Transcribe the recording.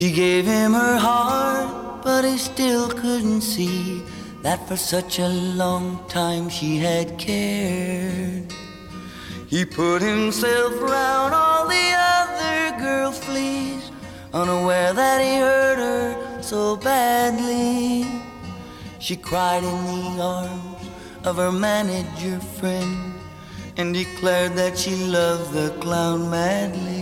She gave him her heart, but he still couldn't see that for such a long time she had cared. He put himself round all the other girl fleas, unaware that he hurt her so badly. She cried in the arms of her manager friend and declared that she loved the clown madly.